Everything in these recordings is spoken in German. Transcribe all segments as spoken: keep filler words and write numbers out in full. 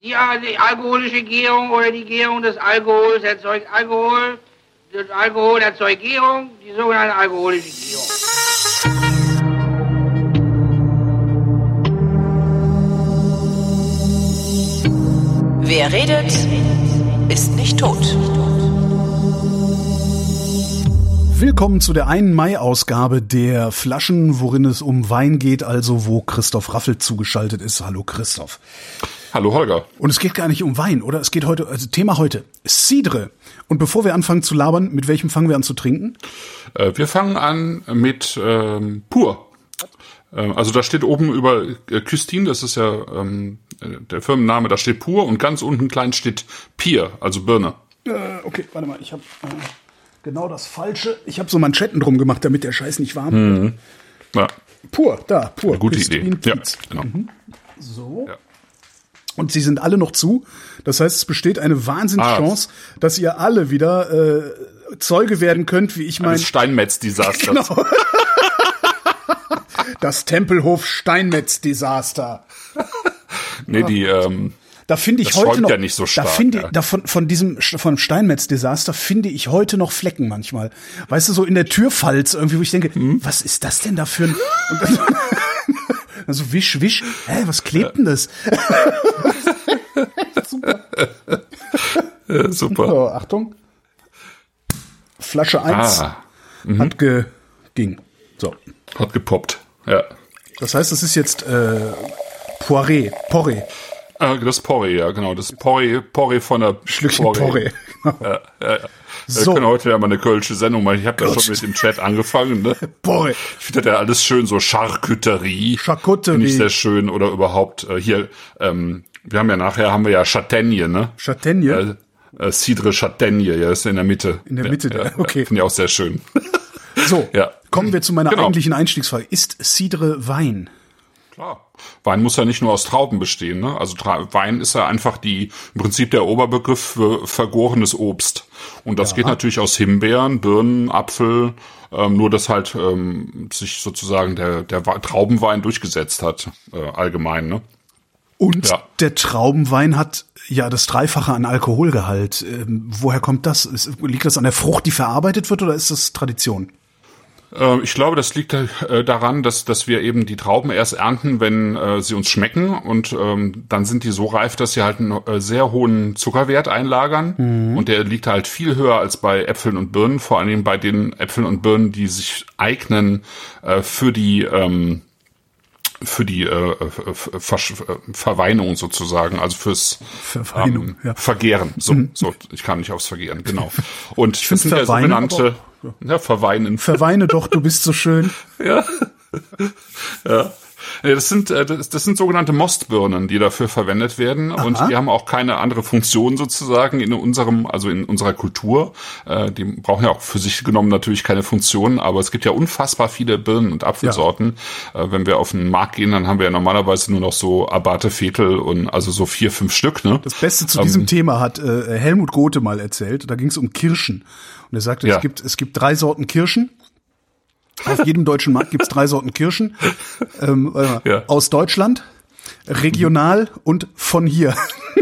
Die, die alkoholische Gärung oder die Gärung des Alkohols erzeugt Alkohol. Das Alkohol erzeugt Gärung, die sogenannte alkoholische Gärung. Wer redet, ist nicht tot. Willkommen zu der einen Mai-Ausgabe der Flaschen, worin es um Wein geht, also wo Christoph Raffel zugeschaltet ist. Hallo Christoph. Hallo Holger. Und es geht gar nicht um Wein, oder? Es geht heute, also Thema heute, Cidre. Und bevor wir anfangen zu labern, mit welchem fangen wir an zu trinken? Äh, wir fangen an mit ähm, Pur. Äh, also da steht oben über äh, Küstin, das ist ja ähm, der Firmenname, da steht Pur und ganz unten klein steht Pier, also Birne. Äh, okay, warte mal, ich habe äh, genau das Falsche. Ich habe so Manschetten drum gemacht, damit der Scheiß nicht warm wird. Mhm. Ja. Pur, da, Pur. Eine gute Küstin, Idee. Ja, Pietz. genau. Mhm. So. Ja. Und sie sind alle noch zu. Das heißt, es besteht eine Wahnsinnschance, ah. dass ihr alle wieder äh, Zeuge werden könnt, wie ich mein... Das Steinmetz-Desaster. Genau. Das Tempelhof Steinmetz-Desaster. Nee, die... Ähm, da finde ich das heute noch... ja nicht so stark, da finde ja. da von, von diesem von Steinmetz-Desaster finde ich heute noch Flecken manchmal. Weißt du, so in der Türfalz irgendwie, wo ich denke, hm? was ist das denn da für ein... Und dann, also wisch, wisch. Hä, was klebt denn das? Super. Ja, super. So, Achtung. Flasche eins ah. mhm. hat ge ging. So. Hat gepoppt, ja. Das heißt, es ist jetzt äh, Poiré, Porré. Ah, das Porré, ja, genau. Das Porré, Porré von der Schlückchen Porré. Genau. Ja, ja, ja. So. Wir können heute ja mal eine kölsche Sendung machen. Ich habe da schon mit dem Chat angefangen. Ne? Porré. Ich finde das ja alles schön, so Charcuterie. Charcuterie. Finde ich sehr schön. Oder überhaupt äh, hier, ähm, wir haben ja nachher, haben wir ja Châtaigne, ne? Châtaigne? Äh, äh, Cidre Châtaigne, ja, ist in der Mitte. In der Mitte, ja, ja, okay. Finde ich auch sehr schön. So, ja. Kommen wir zu meiner genau. eigentlichen Einstiegsfrage. Ist Cidre Wein? Klar. Wein muss ja nicht nur aus Trauben bestehen, ne? Also Tra- Wein ist ja einfach die, im Prinzip der Oberbegriff für vergorenes Obst. Und das ja. geht natürlich aus Himbeeren, Birnen, Apfel, ähm, nur dass halt ähm, sich sozusagen der, der Traubenwein durchgesetzt hat, äh, allgemein, ne? Und ja. der Traubenwein hat ja das Dreifache an Alkoholgehalt. Ähm, woher kommt das? Ist, liegt das an der Frucht, die verarbeitet wird, oder ist das Tradition? Ich glaube, das liegt äh, daran, dass dass wir eben die Trauben erst ernten, wenn äh, sie uns schmecken, und ähm, dann sind die so reif, dass sie halt einen äh, sehr hohen Zuckerwert einlagern, mhm. und der liegt halt viel höher als bei Äpfeln und Birnen, vor allem bei den Äpfeln und Birnen, die sich eignen äh, für die ähm, für die äh, Ver- Verweinung sozusagen, also fürs Verweinung, ähm, ja. Vergehren. So, mhm. so, ich kann nicht aufs Vergehren, genau. Und ich das sind ja sogenannte ja, Verweinen. Verweine doch, du bist so schön. Ja. Ja. Das sind, das, das sind sogenannte Mostbirnen, die dafür verwendet werden. Aha. Und die haben auch keine andere Funktion sozusagen in unserem, also in unserer Kultur. Die brauchen ja auch für sich genommen natürlich keine Funktion, aber es gibt ja unfassbar viele Birnen- und Apfelsorten. Ja. Wenn wir auf den Markt gehen, dann haben wir ja normalerweise nur noch so Abate Vetel und also so vier, fünf Stück, ne? Das Beste zu diesem ähm, Thema hat äh, Helmut Gothe mal erzählt. Da ging es um Kirschen. Und er sagte, ja. es gibt, es gibt drei Sorten Kirschen. Auf jedem deutschen Markt gibt's drei Sorten Kirschen. Ähm, äh, ja. Aus Deutschland, regional und von hier.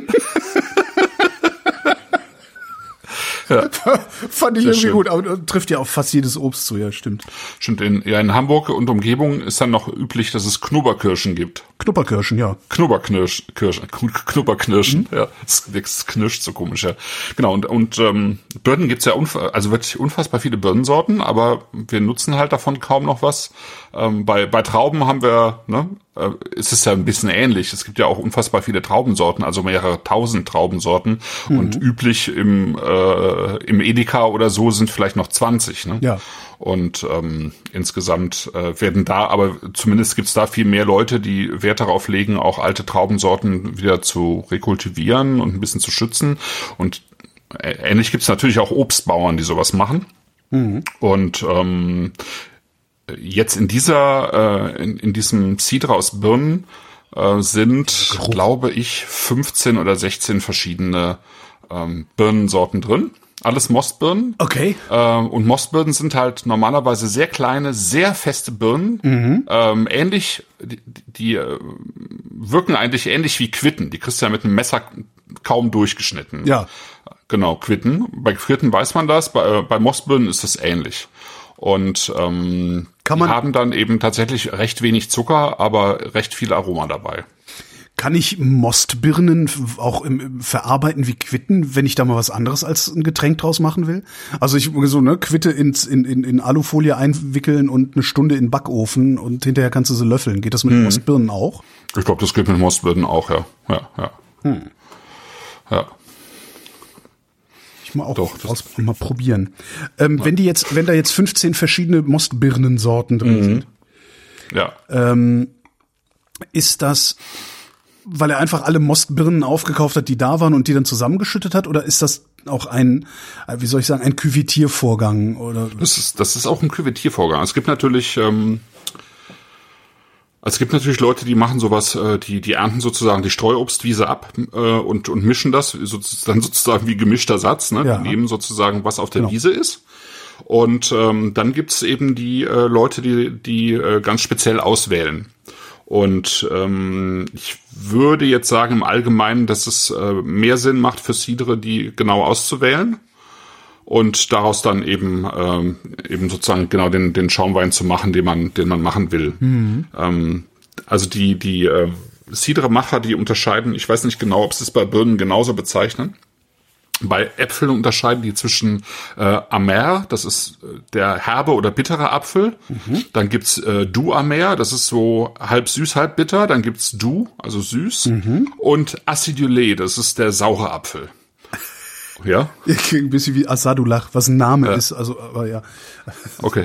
Ja. Fand ich Sehr irgendwie schön. Gut, aber trifft ja auf fast jedes Obst zu, ja, stimmt. Stimmt, in, ja, in Hamburg und Umgebung ist dann noch üblich, dass es Knubberkirschen gibt. Knubberkirschen, ja. Knubberknirsch, Kirschen, Knubberknirschen, mhm. ja. Das, das knirscht so komisch, ja. Genau, und, und ähm, Birnen gibt's ja unf- also wirklich unfassbar viele Birnensorten, aber wir nutzen halt davon kaum noch was. Ähm, bei, bei Trauben haben wir, ne, äh, ist es ja ein bisschen ähnlich. Es gibt ja auch unfassbar viele Traubensorten, also mehrere tausend Traubensorten. Mhm. Und üblich im, äh, im Edeka oder so sind vielleicht noch zwanzig, ne? Ja. Und ähm, insgesamt äh, werden da, aber zumindest gibt's da viel mehr Leute, die Wert darauf legen, auch alte Traubensorten wieder zu rekultivieren und ein bisschen zu schützen. Und äh, ähnlich gibt's natürlich auch Obstbauern, die sowas machen. Mhm. Und ähm, jetzt in dieser, äh, in, in diesem Cidre aus Birnen äh, sind, Geruch. glaube ich, fünfzehn oder sechzehn verschiedene ähm, Birnensorten drin. Alles Mostbirnen. Okay. Ähm, und Mostbirnen sind halt normalerweise sehr kleine, sehr feste Birnen. Mhm. Ähm, ähnlich, die, die wirken eigentlich ähnlich wie Quitten. Die kriegst du ja mit einem Messer kaum durchgeschnitten. Ja. Genau, Quitten. Bei Quitten weiß man das, bei, bei Mostbirnen ist das ähnlich. Und ähm, Kann man, die haben dann eben tatsächlich recht wenig Zucker, aber recht viel Aroma dabei. Kann ich Mostbirnen auch im, im verarbeiten wie Quitten, wenn ich da mal was anderes als ein Getränk draus machen will? Also ich so ne Quitte ins in, in, in Alufolie einwickeln und eine Stunde in den Backofen und hinterher kannst du sie löffeln. Geht das mit hm. Mostbirnen auch? Ich glaube, das geht mit Mostbirnen auch, ja. Ja, ja. Hm. Ja. Ich mal auch Doch, aus, mal probieren. Ähm, ja. Wenn die jetzt, wenn da jetzt fünfzehn verschiedene Mostbirnensorten drin mhm. sind, ja. ähm, ist das, weil er einfach alle Mostbirnen aufgekauft hat, die da waren und die dann zusammengeschüttet hat, oder ist das auch ein, wie soll ich sagen, ein Küvetiervorgang? Oder? Das ist, das ist auch ein Küvetiervorgang. Es gibt natürlich, ähm, es gibt natürlich Leute, die machen sowas, äh, die, die ernten sozusagen die Streuobstwiese ab äh, und, und mischen das sozusagen, sozusagen wie gemischter Satz. Ne? Ja. Die nehmen sozusagen, was auf der Genau. Wiese ist. Und ähm, dann gibt's eben die äh, Leute, die, die äh, ganz speziell auswählen. Und ähm, ich würde jetzt sagen im Allgemeinen, dass es äh, mehr Sinn macht für Cidre, die genau auszuwählen und daraus dann eben ähm, eben sozusagen genau den den Schaumwein zu machen, den man den man machen will. Mhm. Ähm, also die die äh, Cidre-Macher, die unterscheiden, ich weiß nicht genau, ob sie es bei Birnen genauso bezeichnen. Bei Äpfeln unterscheiden die zwischen äh, Amer, das ist der herbe oder bittere Apfel. Mhm. Dann gibt's äh, Du Amer, das ist so halb süß, halb bitter. Dann gibt's Du, also süß. Mhm. Und Acidulé, das ist der saure Apfel. Ja? Ein bisschen wie Asadullah, was ein Name ja. ist. Also, aber ja. Okay.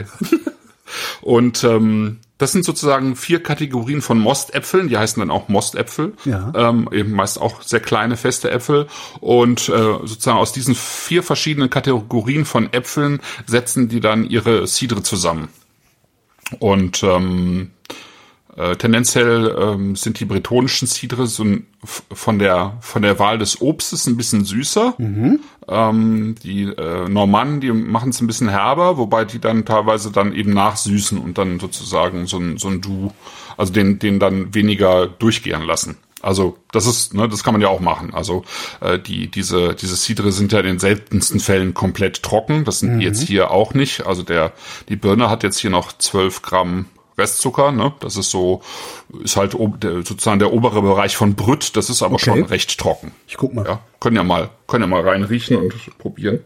Und ähm, das sind sozusagen vier Kategorien von Mostäpfeln, die heißen dann auch Mostäpfel, ja. ähm, eben meist auch sehr kleine, feste Äpfel. Und äh, sozusagen aus diesen vier verschiedenen Kategorien von Äpfeln setzen die dann ihre Cidre zusammen. Und ähm, äh, tendenziell ähm, sind die bretonischen Cidre so ein, von der von der Wahl des Obstes ein bisschen süßer. Mhm. Ähm, die äh, Normannen, die machen es ein bisschen herber, wobei die dann teilweise dann eben nachsüßen und dann sozusagen so ein so ein Du, also den den dann weniger durchgären lassen. Also das ist, ne, das kann man ja auch machen. Also äh, die diese diese Cidre sind ja in den seltensten Fällen komplett trocken. Das sind mhm. jetzt hier auch nicht. Also der die Birne hat jetzt hier noch zwölf Gramm Restzucker, ne? Das ist so, ist halt der, sozusagen der obere Bereich von Brüt. Das ist aber okay. schon recht trocken. Ich guck mal. Ja, können ja mal, können ja mal reinriechen und probieren.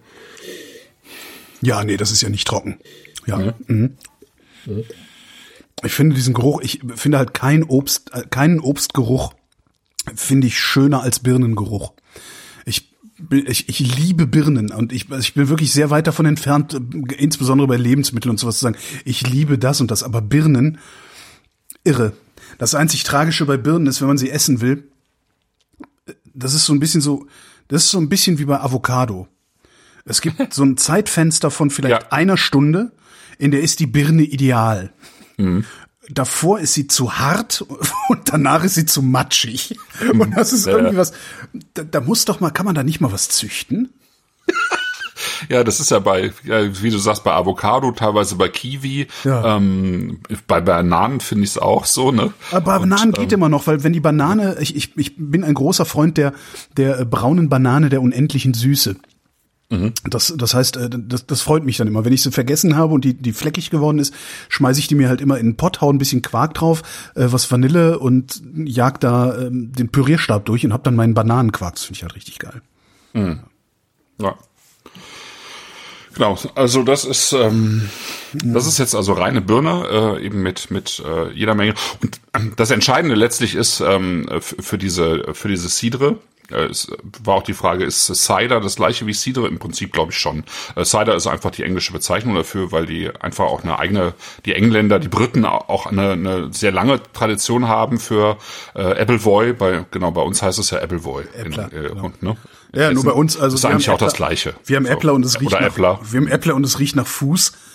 Ja, nee, das ist ja nicht trocken. Ja. ja. Mhm. ja. Ich finde diesen Geruch, ich finde halt kein Obst, keinen Obstgeruch finde ich schöner als Birnengeruch. Ich Ich, ich liebe Birnen und ich, ich bin wirklich sehr weit davon entfernt, insbesondere bei Lebensmitteln und sowas zu sagen, ich liebe das und das, aber Birnen, irre. Das einzig Tragische bei Birnen ist, wenn man sie essen will, das ist so ein bisschen so, das ist so ein bisschen wie bei Avocado. Es gibt so ein Zeitfenster von vielleicht ja. einer Stunde, in der ist die Birne ideal. Mhm. Davor ist sie zu hart und danach ist sie zu matschig. Und das ist irgendwie was, da, da muss doch mal, kann man da nicht mal was züchten? Ja, das ist ja bei, ja, wie du sagst, bei Avocado, teilweise bei Kiwi, ja. ähm, bei Bananen finde ich es auch so, ne? Aber bei Bananen und, geht ähm, immer noch, weil wenn die Banane, ich, ich, ich bin ein großer Freund der, der braunen Banane der unendlichen Süße. Mhm. Das, das heißt, das, das freut mich dann immer. Wenn ich sie vergessen habe und die, die fleckig geworden ist, schmeiße ich die mir halt immer in den Pott, hau ein bisschen Quark drauf, äh, was Vanille und jag da ähm, den Pürierstab durch und hab dann meinen Bananenquark. Das finde ich halt richtig geil. Mhm. Ja. Genau, also das ist ähm, das ist jetzt also reine Birne, äh, eben mit mit äh, jeder Menge. Und äh, das Entscheidende letztlich ist ähm, für diese für diese Cidre. Es war auch die Frage, ist Cider das gleiche wie Cidre? Im Prinzip glaube ich schon. Cider ist einfach die englische Bezeichnung dafür, weil die einfach auch eine eigene, die Engländer, die Briten auch eine, eine sehr lange Tradition haben für äh, Appleboy. Bei, genau, bei uns heißt es ja Appleboy. Äppler, in, äh, genau. und, ne? Ja, nur bei uns, also das ist eigentlich auch Äppler, das Gleiche. Wir haben Äppler und es riecht Oder nach, Äppler. wir haben Äppler und es riecht nach Fuß.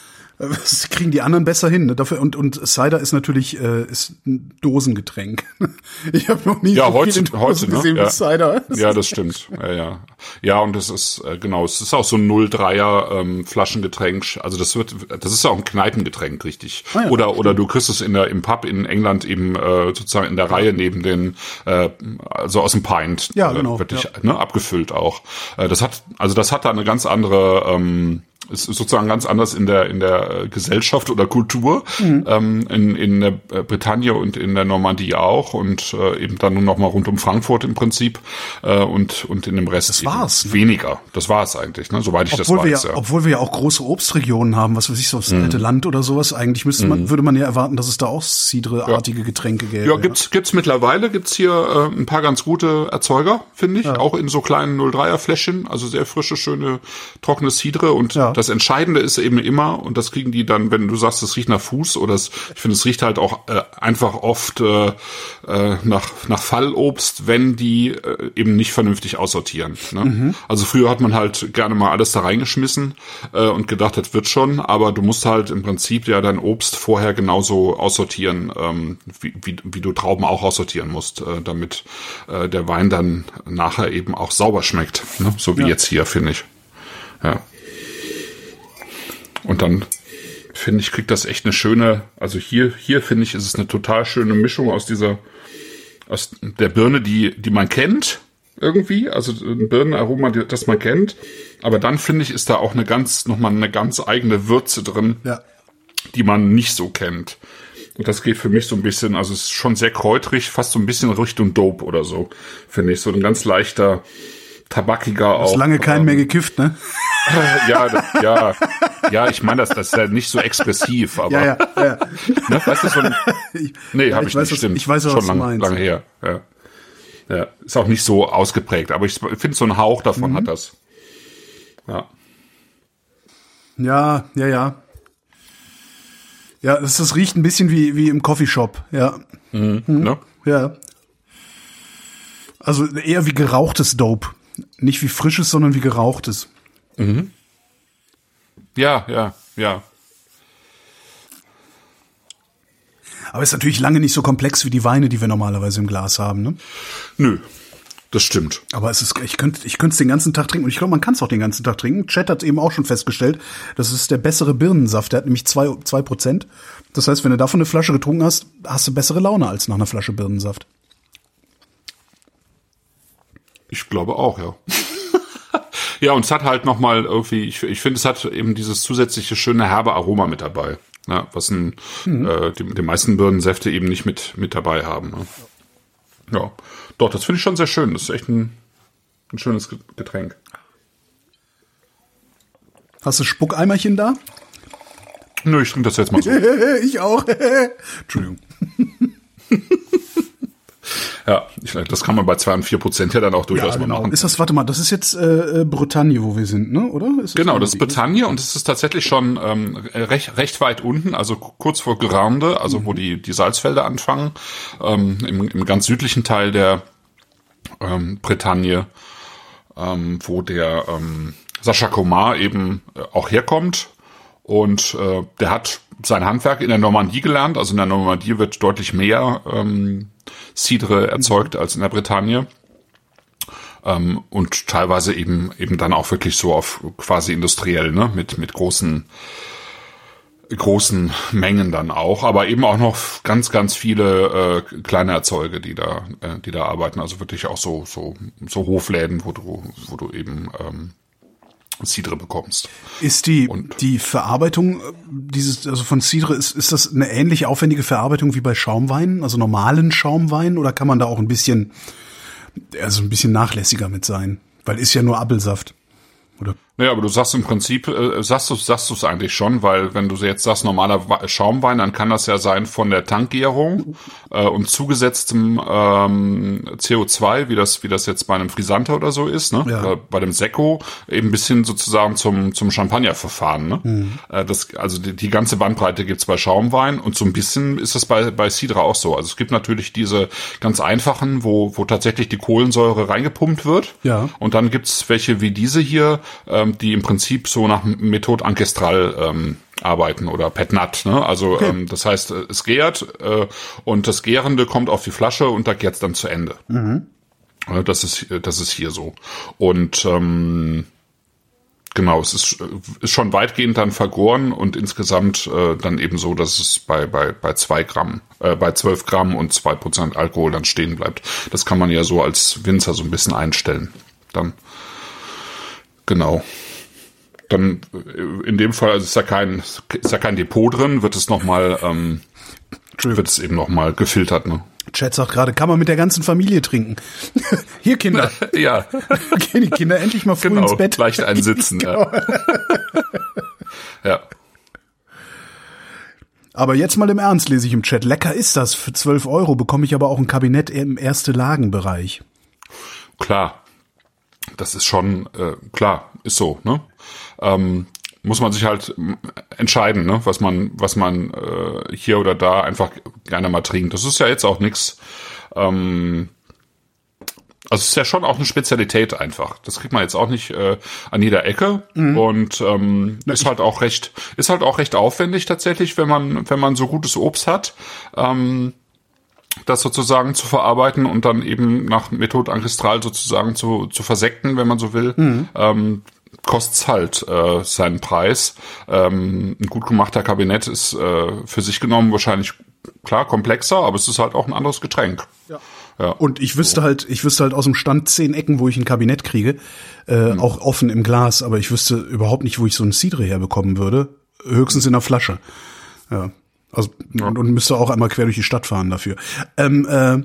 Das kriegen die anderen besser hin. Ne? Dafür und und Cider ist natürlich äh, ist ein Dosengetränk. Ich habe noch nie ja, so heute, viel in Dosen heute, gesehen ne? wie ja. Cider. Das ja, das stimmt. Ja, ja. Ja, und es ist äh, genau, es ist auch so ein null Komma dreier ähm, Flaschengetränk. Also das wird, das ist ja auch ein Kneipengetränk, richtig. Ah, ja, oder stimmt. Oder du kriegst es in der im Pub in England eben äh, sozusagen in der Reihe neben den, äh, also aus dem Pint. Ja, genau. Äh, wirklich, ja. ne, abgefüllt auch. Äh, das hat, also das hat da eine ganz andere. Ähm, Es ist sozusagen ganz anders in der in der Gesellschaft oder Kultur, mhm. ähm, in in der Bretagne und in der Normandie auch und äh, eben dann nur noch mal rund um Frankfurt im Prinzip äh, und und in dem Rest das war's, ne? weniger. Das war es eigentlich, ne? Soweit ich obwohl das weiß. Wir, ja. Obwohl wir ja auch große Obstregionen haben, was weiß ich, so das mhm. alte Land oder sowas. Eigentlich müsste man, mhm. würde man ja erwarten, dass es da auch Cidre-artige ja. Getränke gäbe. Ja, gibt's gibt's mittlerweile gibt's hier äh, ein paar ganz gute Erzeuger, finde ich, ja. auch in so kleinen null Komma dreier Fläschchen, also sehr frische, schöne trockene Cidre und ja. das Entscheidende ist eben immer, und das kriegen die dann, wenn du sagst, es riecht nach Fuß, oder es, ich finde, es riecht halt auch äh, einfach oft äh, äh, nach nach Fallobst, wenn die äh, eben nicht vernünftig aussortieren. Ne? Mhm. Also früher hat man halt gerne mal alles da reingeschmissen äh, und gedacht, das wird schon, aber du musst halt im Prinzip ja dein Obst vorher genauso aussortieren, ähm, wie, wie, wie du Trauben auch aussortieren musst, äh, damit äh, der Wein dann nachher eben auch sauber schmeckt, ne? So wie ja. jetzt hier, finde ich. Ja. Und dann, finde ich, kriegt das echt eine schöne, also hier, hier finde ich, ist es eine total schöne Mischung aus dieser, aus der Birne, die, die man kennt, irgendwie, also ein Birnenaroma, das man kennt. Aber dann, finde ich, ist da auch eine ganz, nochmal eine ganz eigene Würze drin, ja. die man nicht so kennt. Und das geht für mich so ein bisschen, also es ist schon sehr kräutrig, fast so ein bisschen Richtung Dope oder so, finde ich. So ein ganz leichter, tabakiger auch. Du hast lange keinen ähm, mehr gekifft, ne? ja, das, ja, ja, ich meine, das, das ist ja nicht so expressiv, aber. Ja, ja, ja. Ne, weißt du, so ein, nee, ja, habe ich, ich weiß, nicht, stimmt. Ich weiß, was schon du lang, meinst. lange her, ja. Ja, ist auch nicht so ausgeprägt, aber ich finde, so einen Hauch davon mhm. hat das. Ja. Ja, ja, ja. Ja, das, das riecht ein bisschen wie, wie im Coffeeshop, ja. Mhm, mhm. Ne? Ja. Also eher wie gerauchtes Dope. Nicht wie frisches, sondern wie gerauchtes. Mhm. Ja, ja, ja. Aber ist natürlich lange nicht so komplex wie die Weine, die wir normalerweise im Glas haben, ne? Nö, das stimmt. Aber es ist, ich könnte, ich könnte es den ganzen Tag trinken und ich glaube, man kann es auch den ganzen Tag trinken. Chat hat eben auch schon festgestellt, das ist der bessere Birnensaft. Der hat nämlich zwei, zwei Prozent. Das heißt, wenn du davon eine Flasche getrunken hast, hast du bessere Laune als nach einer Flasche Birnensaft. Ich glaube auch, ja. Ja, und es hat halt nochmal irgendwie, ich, ich finde, es hat eben dieses zusätzliche schöne herbe Aroma mit dabei. Ja, was ein, mhm. äh, die, die meisten Birnensäfte eben nicht mit, mit dabei haben. Ne? Ja, doch, das finde ich schon sehr schön. Das ist echt ein, ein schönes Getränk. Hast du Spuckeimerchen da? Nö, ich trinke das jetzt mal so. Ich auch. Entschuldigung. Ja, ich, das kann man bei zwei und vier Prozent ja dann auch durchaus ja, genau. mal machen. Ist das, warte mal, das ist jetzt äh, Bretagne, wo wir sind, ne? Oder? Ist das genau, das ist Bretagne und es ist tatsächlich schon ähm, recht recht weit unten, also kurz vor Guerande, also mhm. wo die die Salzfelder anfangen, ähm, im, im ganz südlichen Teil der ähm, Bretagne, ähm, wo der ähm, Sacha Komar eben äh, auch herkommt. Und äh, der hat sein Handwerk in der Normandie gelernt. Also in der Normandie wird deutlich mehr ähm, Cidre erzeugt mhm. als in der Bretagne. Ähm, und teilweise eben eben dann auch wirklich so auf quasi industriell, ne, mit mit großen großen Mengen dann auch, aber eben auch noch ganz ganz viele äh, kleine Erzeuger, die da äh, die da arbeiten. Also wirklich auch so so so Hofläden, wo du wo du eben ähm, Cidre bekommst. Ist die und die Verarbeitung dieses also von Cidre ist ist das eine ähnlich aufwendige Verarbeitung wie bei Schaumweinen, also normalen Schaumweinen, oder kann man da auch ein bisschen also ein bisschen nachlässiger mit sein, weil ist ja nur Apfelsaft, oder? Naja, aber du sagst im Prinzip, äh, sagst du sagst du es eigentlich schon, weil wenn du jetzt sagst, normaler Schaumwein, dann kann das ja sein von der Tankgärung äh, und zugesetztem ähm, C O zwei, wie das wie das jetzt bei einem Frisanter oder so ist, ne? Ja. Äh, bei dem Sekko eben bis hin sozusagen zum zum Champagnerverfahren, ne? Mhm. Äh, das also die, die ganze Bandbreite gibt's bei Schaumwein und so ein bisschen ist das bei bei Cidre auch so. Also es gibt natürlich diese ganz einfachen, wo wo tatsächlich die Kohlensäure reingepumpt wird. Ja. Und dann gibt's welche wie diese hier, äh, die im Prinzip so nach Methode Ancestral ähm, arbeiten oder Pet Nat, ne? Also okay. ähm, das heißt, es gärt äh, und das Gärende kommt auf die Flasche und da gärt's dann zu Ende. Mhm. Das ist das ist hier so. Und ähm, genau, es ist, ist schon weitgehend dann vergoren und insgesamt äh, dann eben so, dass es bei bei bei zwei Gramm, äh, bei zwölf Gramm und zwei Prozent Alkohol dann stehen bleibt. Das kann man ja so als Winzer so ein bisschen einstellen. Dann genau. Dann in dem Fall, also ist ja kein ist ja kein Depot drin, wird es noch mal ähm, wird es eben noch mal gefiltert, ne? Chat sagt gerade, kann man mit der ganzen Familie trinken. Hier, Kinder. Ja. Gehen die Kinder endlich mal früh genau, ins Bett. Leicht einsitzen. Genau. Ja. Ja. Aber jetzt mal im Ernst, lese ich im Chat. Lecker ist das. Für zwölf Euro bekomme ich aber auch ein Kabinett im Erste-Lagen-Bereich. Klar. Das ist schon, äh, klar, ist so, ne? Ähm, muss man sich halt entscheiden, ne, was man, was man äh, hier oder da einfach gerne mal trinkt. Das ist ja jetzt auch nix. Ähm, also es ist ja schon auch eine Spezialität einfach. Das kriegt man jetzt auch nicht äh, an jeder Ecke mhm. und ähm, ist halt auch recht, ist halt auch recht aufwendig tatsächlich, wenn man, wenn man so gutes Obst hat. Ähm, das sozusagen zu verarbeiten und dann eben nach Methode Ancestral sozusagen zu, zu versekten, wenn man so will. Mhm. Ähm, kostet's halt äh, seinen Preis. Ähm, ein gut gemachter Kabinett ist äh, für sich genommen wahrscheinlich, klar, komplexer, aber es ist halt auch ein anderes Getränk. Ja. Ja. Und ich wüsste so. halt, ich wüsste halt aus dem Stand zehn Ecken, wo ich ein Kabinett kriege, äh, hm. auch offen im Glas, aber ich wüsste überhaupt nicht, wo ich so ein Cidre herbekommen würde. Höchstens in der Flasche. Ja. Also, ja. Und, und müsste auch einmal quer durch die Stadt fahren dafür. Ähm, äh,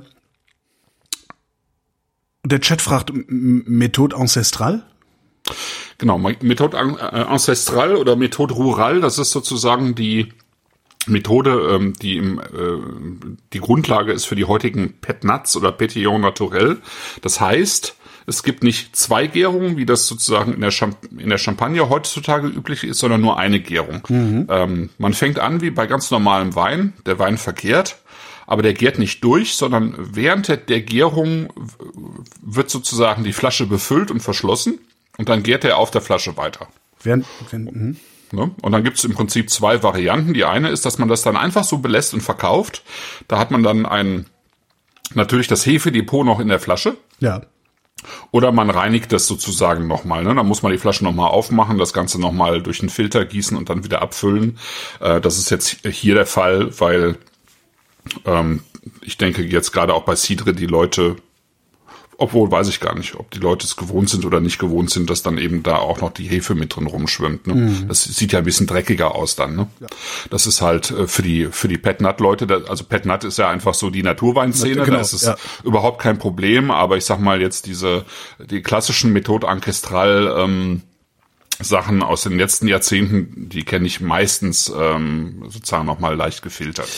der Chat fragt, Methode Ancestral? Genau, Methode Ancestral oder Methode Rural, das ist sozusagen die Methode, die im, die Grundlage ist für die heutigen Pet Nats oder Pétillant Naturel. Das heißt, es gibt nicht zwei Gärungen, wie das sozusagen in der, Champ- in der Champagne heutzutage üblich ist, sondern nur eine Gärung. Mhm. Ähm, man fängt an wie bei ganz normalem Wein. Der Wein vergärt, aber der gärt nicht durch, sondern während der Gärung wird sozusagen die Flasche befüllt und verschlossen und dann gärt er auf der Flasche weiter. Während, während, mhm. Ne? Und dann gibt es im Prinzip zwei Varianten. Die eine ist, dass man das dann einfach so belässt und verkauft. Da hat man dann ein natürlich das Hefedepot noch in der Flasche. Ja. Oder man reinigt das sozusagen nochmal. Ne? Dann muss man die Flasche nochmal aufmachen, das Ganze nochmal durch einen Filter gießen und dann wieder abfüllen. Äh, das ist jetzt hier der Fall, weil ähm, ich denke jetzt gerade auch bei Cidre die Leute, obwohl weiß ich gar nicht, ob die Leute es gewohnt sind oder nicht gewohnt sind, dass dann eben da auch noch die Hefe mit drin rumschwimmt. Ne? Mhm. Das sieht ja ein bisschen dreckiger aus dann. Ne? Ja. Das ist halt äh, für die für die Pet Nat Leute, also Pet Nat ist ja einfach so die Naturweinszene, genau, da ist es ja. überhaupt kein Problem. Aber ich sag mal jetzt diese die klassischen Methode Ancestral ähm, Sachen aus den letzten Jahrzehnten, die kenne ich meistens ähm, sozusagen nochmal leicht gefiltert.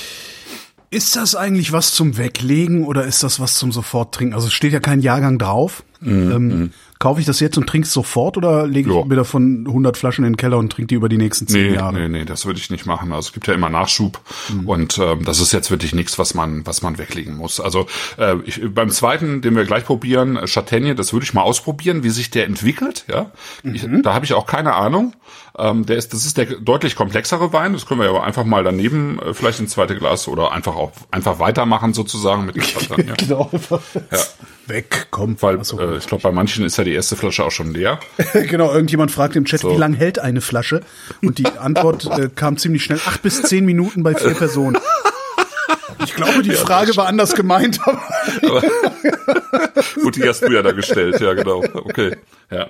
Ist das eigentlich was zum Weglegen oder ist das was zum Soforttrinken? Also es steht ja kein Jahrgang drauf. Mm, ähm, mm. Kaufe ich das jetzt und trinke es sofort oder lege ich jo. mir davon hundert Flaschen in den Keller und trinke die über die nächsten zehn nee, Jahre? Nee, nee, das würde ich nicht machen. Also es gibt ja immer Nachschub mm. und ähm, das ist jetzt wirklich nichts, was man was man weglegen muss. Also äh, ich, beim zweiten, den wir gleich probieren, Châtaigne, das würde ich mal ausprobieren, wie sich der entwickelt. Ja, mhm. ich, da habe ich auch keine Ahnung. Ähm, der ist, das ist der deutlich komplexere Wein. Das können wir aber einfach mal daneben äh, vielleicht ins zweite Glas oder einfach auch einfach weitermachen sozusagen mit dem Châtaigne. Ja. Genau. Ja. Weg, komm. Weil so. äh, ich glaube, bei manchen ist ja die erste Flasche auch schon leer. Genau, irgendjemand fragt im Chat, so. Wie lang hält eine Flasche? Und die Antwort äh, kam ziemlich schnell, acht bis zehn Minuten bei vier Personen. Ich glaube, die ja, Frage war anders gemeint. Aber, aber gut, die hast du ja da gestellt, ja genau. Okay, ja.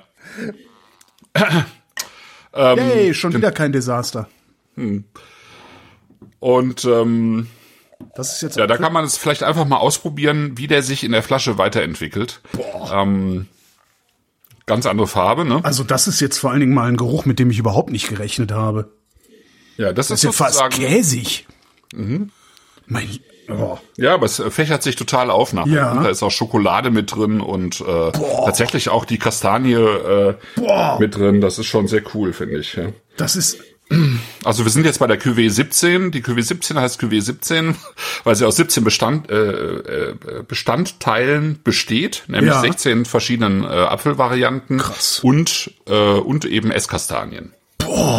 Ähm, Yay, schon wieder kein Desaster. Hm. Und ähm, das ist jetzt ja, da kann man es vielleicht einfach mal ausprobieren, wie der sich in der Flasche weiterentwickelt. Boah. Ähm, ganz andere Farbe, ne? Also das ist jetzt vor allen Dingen mal ein Geruch, mit dem ich überhaupt nicht gerechnet habe. Ja, das, das ist, ist ja fast käsig. Mhm. Mein Oh. Ja, aber es fächert sich total auf nachher. Ja. Da ist auch Schokolade mit drin und äh, tatsächlich auch die Kastanie äh, mit drin. Das ist schon sehr cool, finde ich. Ja. Das ist... Also wir sind jetzt bei der Cuvée siebzehn. Die Cuvée siebzehn heißt Cuvée siebzehn, weil sie aus siebzehn Bestand, äh, Bestandteilen besteht, nämlich ja. sechzehn verschiedenen äh, Apfelvarianten. Krass. und äh, und eben Esskastanien. Boah.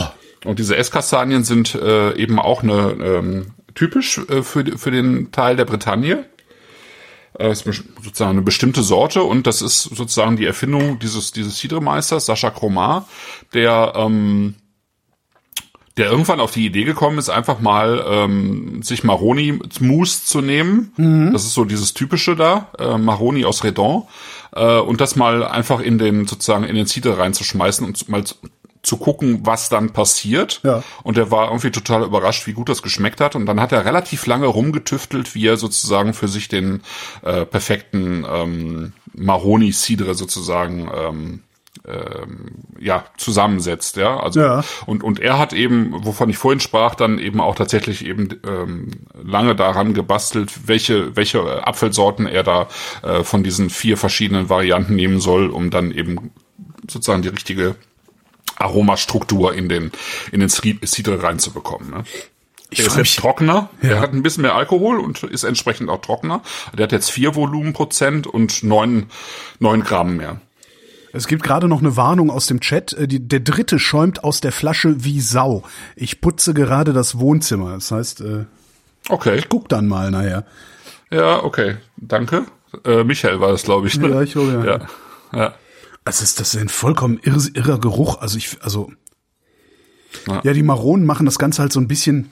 Und diese Esskastanien sind äh, eben auch eine ähm, typisch äh, für für den Teil der Bretagne. Das ist sozusagen eine bestimmte Sorte und das ist sozusagen die Erfindung dieses dieses Cidre-Meisters, Sascha Cromar, der ähm, der irgendwann auf die Idee gekommen ist, einfach mal ähm, sich Maroni-Mousse zu nehmen. Mhm. Das ist so dieses typische da, äh, Maroni aus Redon, äh, und das mal einfach in den sozusagen in den Cidre reinzuschmeißen und mal zu, zu gucken, was dann passiert. Ja. Und er war irgendwie total überrascht, wie gut das geschmeckt hat. Und dann hat er relativ lange rumgetüftelt, wie er sozusagen für sich den äh, perfekten ähm, Maroni-Cidre sozusagen ähm, ähm, ja zusammensetzt. Ja, also ja. und und er hat eben, wovon ich vorhin sprach, dann eben auch tatsächlich eben ähm, lange daran gebastelt, welche welche Apfelsorten er da äh, von diesen vier verschiedenen Varianten nehmen soll, um dann eben sozusagen die richtige Aromastruktur in den in den Cidre reinzubekommen. Ne? Der ist jetzt trockener, ja. Der hat ein bisschen mehr Alkohol und ist entsprechend auch trockener. Der hat jetzt vier Volumenprozent und neun neun Gramm mehr. Es gibt gerade noch eine Warnung aus dem Chat. Die, der dritte schäumt aus der Flasche wie Sau. Ich putze gerade das Wohnzimmer. Das heißt, äh, okay. Ich guck dann mal nachher. Ja, okay. Danke. Äh, Michael war das, glaube ich. Ne? Ja, ich hoffe, ja. ja. ja. Also ist das ein vollkommen irr, irrer Geruch. Also ich, also ja. ja, die Maronen machen das Ganze halt so ein bisschen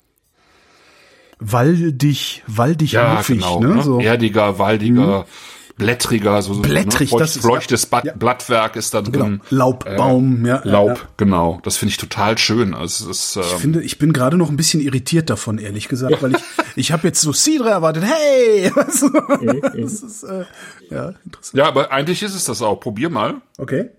waldig, waldig ja, muffig, genau, ne? ne? So. Erdiger, waldiger, mhm. blättriger, so blättrig, ne? das ist feuchtes ja, ja. Blattwerk ist da drin. Genau. Laubbaum, äh, ja. Laub, ja. genau. Das finde ich total schön. Also es ist, ähm, ich finde, ich bin gerade noch ein bisschen irritiert davon, ehrlich gesagt, weil ich ich habe jetzt so Cidre erwartet. Hey, das ist äh, ja interessant. Ja, aber eigentlich ist es das auch. Probier mal. Okay.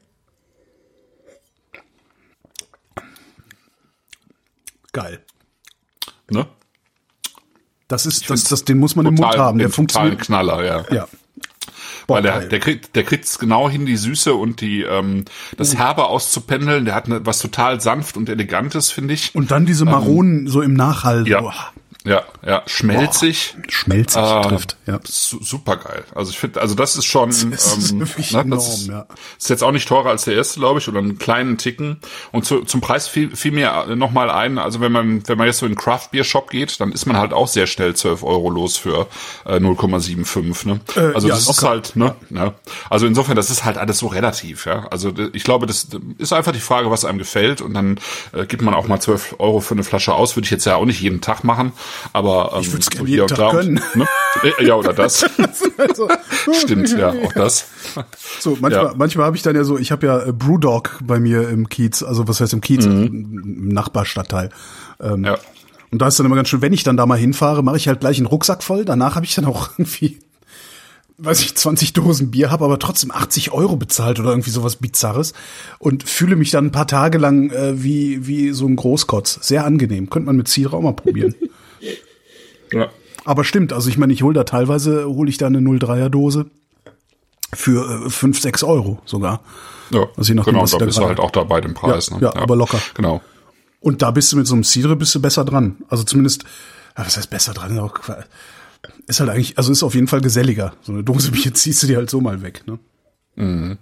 Geil. Ne? Das ist das, das, den muss man total, im Mund haben. Der funktioniert. Knaller, ja. Ja. Boah, weil der, der kriegt, der kriegt's genau hin, die Süße und die, ähm, das Herbe auszupendeln. Der hat ne, was total sanft und elegantes, finde ich. Und dann diese Maronen ähm, so im Nachhall. Ja. Boah. Ja, ja, schmelzig. Boah, schmelzig äh, trifft, ja. Su- super geil. Also ich finde, also das ist schon, das ist ähm, wirklich ne, enorm, das ist, ja. Ist jetzt auch nicht teurer als der erste, glaube ich, oder einen kleinen Ticken. Und zu, zum Preis fiel, fiel mir noch mal ein, also wenn man, wenn man jetzt so in den Craft Beer Shop geht, dann ist man halt auch sehr schnell zwölf Euro los für äh, null Komma fünfundsiebzig, ne? Äh, also ja, das ist halt, ne, ne? Also insofern, das ist halt alles so relativ, ja. Also ich glaube, das ist einfach die Frage, was einem gefällt, und dann äh, gibt man auch mal zwölf Euro für eine Flasche aus. Würde ich jetzt ja auch nicht jeden Tag machen, aber ähm, ich würde es gerne jeden Tag können. Und, ne? Ja, oder das. also, Stimmt, ja, auch das. So, manchmal, ja. manchmal habe ich dann ja so, ich habe ja äh, Brewdog bei mir im Kiez, also was heißt im Kiez, mhm. im Nachbarstadtteil. Ähm, ja. Und da ist dann immer ganz schön, wenn ich dann da mal hinfahre, mache ich halt gleich einen Rucksack voll. Danach habe ich dann auch irgendwie, weiß ich, zwanzig Dosen Bier, habe aber trotzdem achtzig Euro bezahlt oder irgendwie sowas Bizarres und fühle mich dann ein paar Tage lang äh, wie wie so ein Großkotz. Sehr angenehm. Könnte man mit Cidre auch mal probieren. Ja. Aber stimmt, also ich meine, ich hole da teilweise, hole ich da eine null Komma dreier Dose für äh, fünf, sechs Euro sogar. Ja, also je nachdem, genau, was da da bist du halt auch dabei den Preis. Ja, ne? ja, ja, aber locker. Genau. Und da bist du mit so einem Cidre bist du besser dran. Also zumindest, ja, was heißt besser dran? Ist halt eigentlich, also ist auf jeden Fall geselliger. So eine Dose Bier ziehst du dir halt so mal weg, ne? Mhm.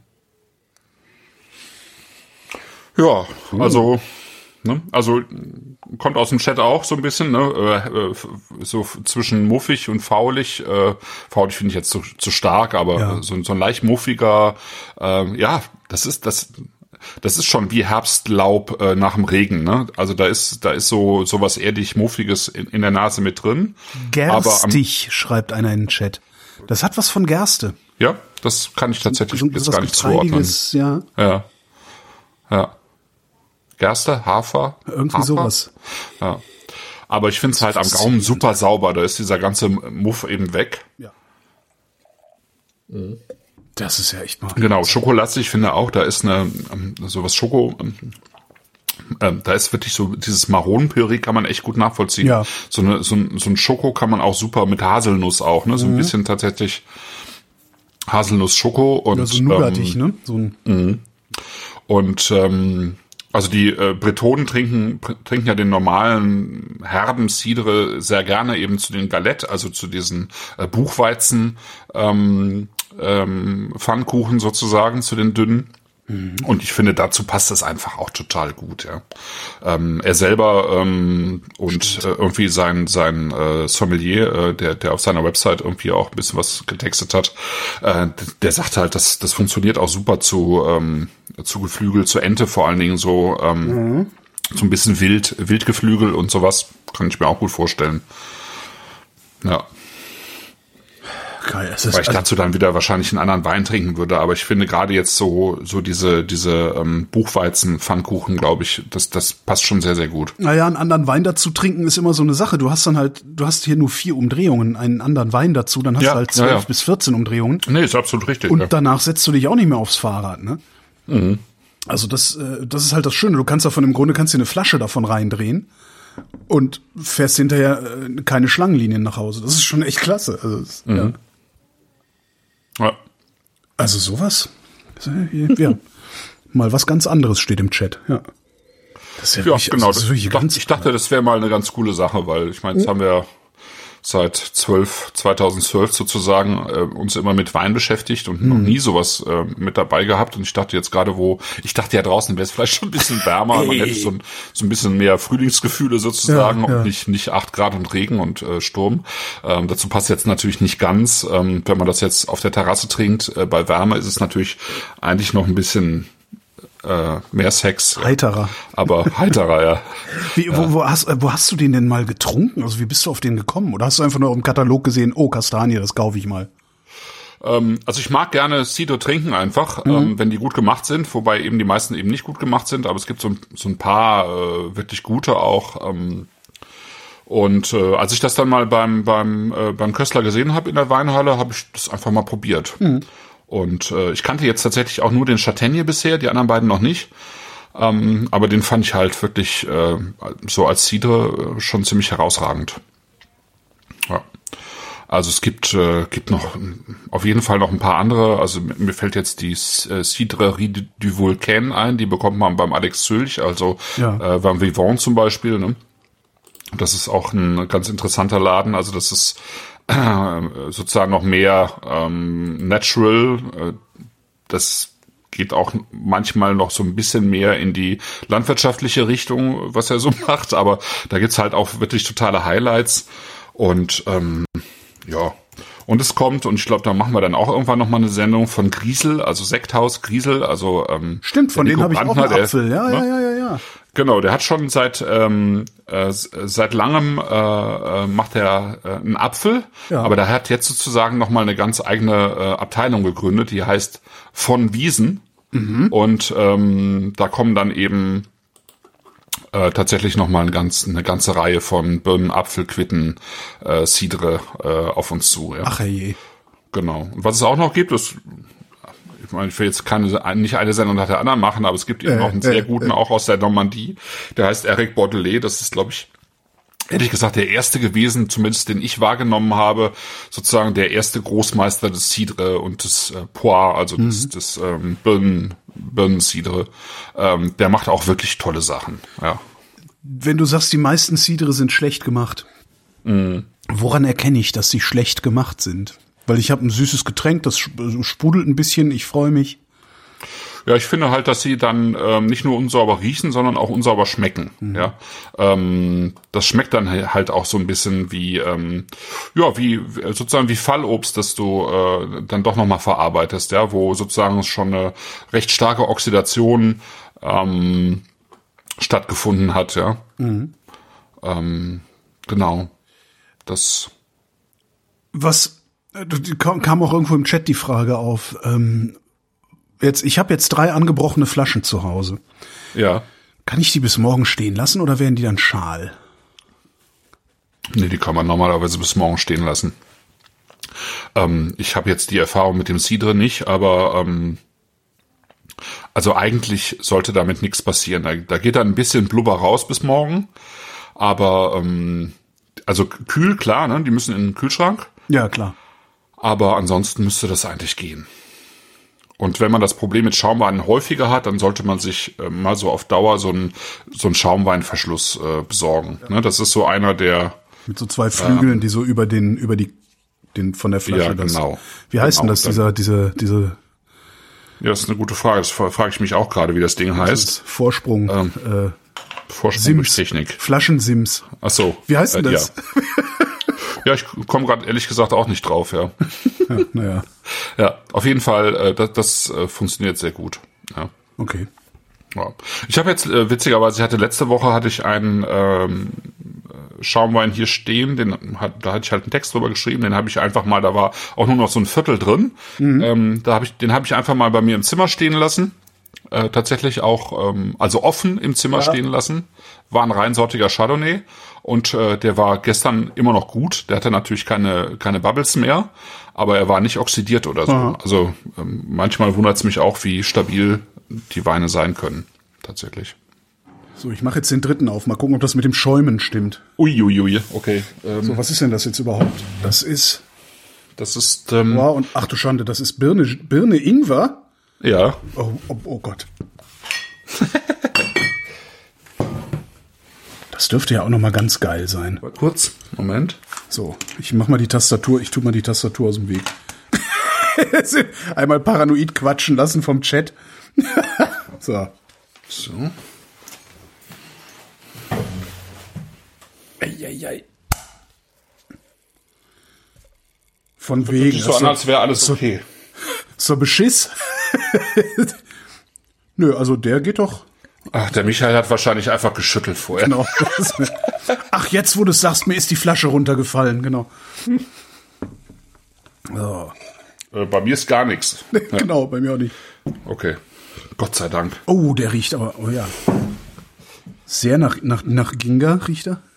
Ja, also... Ne? Also kommt aus dem Chat auch so ein bisschen, ne? äh, so zwischen muffig und faulig. Äh, faulig finde ich jetzt zu, zu stark, aber ja. so, so ein leicht muffiger, äh, ja, das ist das. Das ist schon wie Herbstlaub äh, nach dem Regen, ne? Also da ist da ist so sowas erdig muffiges in, in der Nase mit drin. Gerstig, aber am, schreibt einer in den Chat. Das hat was von Gerste. Ja, das kann ich tatsächlich so, jetzt gar nicht zuordnen. Ja. Ja. Ja. Gerste, Hafer, irgendwie Hafer? sowas. Ja. Aber ich finde es halt am Gaumen super sauber. Da ist dieser ganze Muff eben weg. Ja. Das ist ja echt mal. Genau, Schokolastig, ich finde auch, da ist eine sowas Schoko. Äh, da ist wirklich so dieses Maronenpüree kann man echt gut nachvollziehen. Ja. So eine so ein, so ein Schoko kann man auch super mit Haselnuss auch, ne? So ein mhm. bisschen tatsächlich Haselnuss-Schoko und ja, so nougatig, ähm, ne? So ein mh. Und ähm, also die äh, Bretonen trinken trinken ja den normalen herben Cidre sehr gerne eben zu den Galette, also zu diesen äh, Buchweizen ähm, ähm, Pfannkuchen sozusagen, zu den dünnen. Mhm. Und ich finde, dazu passt das einfach auch total gut. Ja. Ähm, er selber ähm, und äh, irgendwie sein sein äh, Sommelier, äh, der der auf seiner Website irgendwie auch ein bisschen was getextet hat, äh, der sagt halt, dass das funktioniert auch super zu ähm, zu Geflügel, zu Ente vor allen Dingen so ähm, mhm. so ein bisschen Wild Wildgeflügel und sowas kann ich mir auch gut vorstellen. Ja. Geil, es ist, Weil ich also dazu dann wieder wahrscheinlich einen anderen Wein trinken würde, aber ich finde gerade jetzt so so diese diese ähm, Buchweizen-Pfannkuchen, glaube ich, das das passt schon sehr, sehr gut. Naja, einen anderen Wein dazu trinken ist immer so eine Sache. Du hast dann halt, du hast hier nur vier Umdrehungen, einen anderen Wein dazu, dann hast ja, du halt zwölf ja, ja. bis vierzehn Umdrehungen. Nee, ist absolut richtig. Und ja. danach setzt du dich auch nicht mehr aufs Fahrrad, ne? Mhm. Also das das ist halt das Schöne. Du kannst davon im Grunde kannst dir eine Flasche davon reindrehen und fährst hinterher keine Schlangenlinien nach Hause. Das ist schon echt klasse. Also das, mhm. ja. Ja. Also sowas. Ja. Mal was ganz anderes steht im Chat. Ja. Das ist ja, ja wirklich, genau. Also das ist ganz ich dachte, das wäre mal eine ganz coole Sache, weil ich meine, jetzt mhm. haben wir seit zwölf, zweitausendzwölf sozusagen äh, uns immer mit Wein beschäftigt und mhm. noch nie sowas äh, mit dabei gehabt. Und ich dachte jetzt gerade, wo, ich dachte ja draußen wäre es vielleicht schon ein bisschen wärmer, hey. Man hätte so ein, so ein bisschen mehr Frühlingsgefühle sozusagen ja, ja. und nicht nicht acht Grad und Regen und äh, Sturm. Ähm, dazu passt jetzt natürlich nicht ganz. Ähm, wenn man das jetzt auf der Terrasse trinkt, äh, bei Wärme ist es natürlich eigentlich noch ein bisschen Äh, mehr Sex. Heiterer. Aber heiterer, ja. Wie, wo, wo, hast, wo hast du den denn mal getrunken? Also wie bist du auf den gekommen? Oder hast du einfach nur im Katalog gesehen, oh, Kastanie, das kaufe ich mal? Ähm, also ich mag gerne Cidre trinken einfach, mhm. ähm, wenn die gut gemacht sind, wobei eben die meisten eben nicht gut gemacht sind, aber es gibt so, so ein paar äh, wirklich gute auch. Ähm, und äh, als ich das dann mal beim beim äh, beim Köstler gesehen habe in der Weinhalle, habe ich das einfach mal probiert. Mhm. Und äh, ich kannte jetzt tatsächlich auch nur den Châtaigne bisher, die anderen beiden noch nicht. Ähm, aber den fand ich halt wirklich äh, so als Cidre äh, schon ziemlich herausragend. Ja. Also es gibt äh, gibt noch auf jeden Fall noch ein paar andere. Also mir fällt jetzt die äh, Cidrerie du Vulcain ein, die bekommt man beim Alex Zülch, also ja. äh, beim Vivant zum Beispiel. Ne? Das ist auch ein ganz interessanter Laden. Also das ist sozusagen noch mehr ähm, natural. Das geht auch manchmal noch so ein bisschen mehr in die landwirtschaftliche Richtung, was er so macht. Aber da gibt's halt auch wirklich totale Highlights. Und ähm, ja, und es kommt, und ich glaube, da machen wir dann auch irgendwann noch mal eine Sendung von Griesel, also Sekthaus Griesel. Also ähm, stimmt, von denen habe ich auch einen Apfel. Ja, ja, ja, ja, ja. Genau, der hat schon seit ähm, äh, seit langem äh, macht er äh, einen Apfel, ja. Aber der hat jetzt sozusagen noch mal eine ganz eigene äh, Abteilung gegründet, die heißt von Wiesen. Mhm. Und ähm, da kommen dann eben äh, tatsächlich noch mal eine, ganz, eine ganze Reihe von Birnen, Apfel, Quitten, äh, Cidre äh, auf uns zu. Ja. Ach je. Genau. Und was es auch noch gibt, ist ich meine, ich will jetzt keine, nicht eine Sendung nach der anderen machen, aber es gibt eben äh, noch einen sehr äh, guten, äh. auch aus der Normandie. Der heißt Eric Bordelais. Das ist, glaube ich, ehrlich gesagt, der erste gewesen, zumindest den ich wahrgenommen habe, sozusagen der erste Großmeister des Cidre und des äh, Poire, also mhm. des, des ähm, Birnen, Birnen-Cidre. Ähm, der macht auch wirklich tolle Sachen. Ja. Wenn du sagst, die meisten Cidre sind schlecht gemacht, mhm. woran erkenne ich, dass sie schlecht gemacht sind? Weil ich habe ein süßes Getränk, das sprudelt ein bisschen, ich freue mich. Ja, ich finde halt, dass sie dann ähm, nicht nur unsauber riechen, sondern auch unsauber schmecken. Mhm. Ja, ähm, das schmeckt dann halt auch so ein bisschen wie, ähm, ja, wie sozusagen wie Fallobst, das du äh, dann doch nochmal verarbeitest, ja, wo sozusagen schon eine recht starke Oxidation ähm, stattgefunden hat, ja. Mhm. Ähm, genau. Das. Was kam auch irgendwo im Chat die Frage auf. Ähm, jetzt, ich habe jetzt drei angebrochene Flaschen zu Hause. Ja. Kann ich die bis morgen stehen lassen oder werden die dann schal? Nee, die kann man normalerweise bis morgen stehen lassen. Ähm, ich habe jetzt die Erfahrung mit dem Cidre nicht, aber ähm, also eigentlich sollte damit nichts passieren. Da, da geht dann ein bisschen Blubber raus bis morgen, aber ähm, also kühl, klar, ne? Die müssen in den Kühlschrank. Ja, klar. Aber ansonsten müsste das eigentlich gehen. Und wenn man das Problem mit Schaumweinen häufiger hat, dann sollte man sich äh, mal so auf Dauer so einen so einen Schaumweinverschluss äh, besorgen. Ja. Ne, das ist so einer der mit so zwei Flügeln, ähm, die so über den über die den von der Flasche. Ja, genau. Das, wie heißt genau, denn das? Dieser diese diese Ja, das ist eine gute Frage. Das frage ich mich auch gerade, wie das Ding das heißt. Vorsprung. Ähm, äh, Vorsprung Sims. durch Technik. Flaschensims. Ach so. Wie heißt denn äh, das? Ja, ja ich komme gerade ehrlich gesagt auch nicht drauf, ja. Ja, naja. Ja, auf jeden Fall, äh, das, das äh, funktioniert sehr gut. Ja. Okay. Ja. Ich habe jetzt, äh, witzigerweise, ich hatte letzte Woche hatte ich einen ähm, Schaumwein hier stehen, den hat, da hatte ich halt einen Text drüber geschrieben, den habe ich einfach mal, da war auch nur noch so ein Viertel drin. Mhm. Ähm, da habe ich, den habe ich einfach mal bei mir im Zimmer stehen lassen. Äh, tatsächlich auch, ähm, also offen im Zimmer ja. stehen lassen. War ein reinsortiger Chardonnay und äh, der war gestern immer noch gut. Der hatte natürlich keine keine Bubbles mehr, aber er war nicht oxidiert oder so. Aha. Also ähm, manchmal wundert es mich auch, wie stabil die Weine sein können, tatsächlich. So, ich mache jetzt den dritten auf. Mal gucken, ob das mit dem Schäumen stimmt. Uiuiui, ui, ui. Okay. Ähm, so, was ist denn das jetzt überhaupt? Das ist... Das ist... Ähm, wow, und ach du Schande, das ist Birne, Birne Ingwer? Ja. Oh, oh, oh Gott. Das dürfte ja auch noch mal ganz geil sein. Kurz, Moment. So, ich mach mal die Tastatur, ich tu mal die Tastatur aus dem Weg. Einmal paranoid quatschen lassen vom Chat. So. So. Eieiei. Von wegen. Sieht so an, als wäre alles okay. So Beschiss. Nö, also der geht doch. Ach, der Michael hat wahrscheinlich einfach geschüttelt vorher. Genau. Ach, jetzt, wo du es sagst, mir ist die Flasche runtergefallen, genau. So. Äh, bei mir ist gar nichts. Genau, ja. Bei mir auch nicht. Okay. Gott sei Dank. Oh, der riecht aber, oh ja. Sehr nach, nach, nach Ginga riecht er.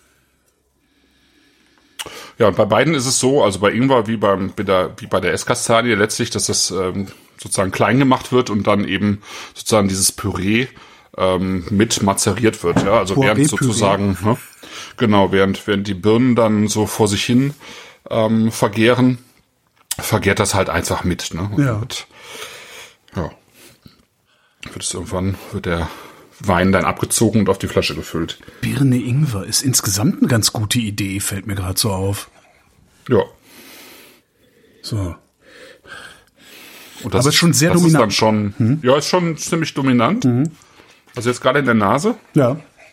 Ja, und bei beiden ist es so, also bei Ingwer wie beim bei der, wie bei der Esskastanie letztlich, dass das ähm, sozusagen klein gemacht wird und dann eben sozusagen dieses Püree ähm, mit mazeriert wird. Ja, also während sozusagen, ne, genau, während während die Birnen dann so vor sich hin ähm, vergären, vergärt das halt einfach mit. Ne? Und ja. Wird, ja. Wird es irgendwann wird der Wein dann abgezogen und auf die Flasche gefüllt. Birne Ingwer ist insgesamt eine ganz gute Idee, fällt mir gerade so auf. Ja. So. Und das aber ist schon sehr das dominant. Ist dann schon, hm? Ja, ist schon ziemlich dominant. Mhm. Also jetzt gerade in der Nase. Ja.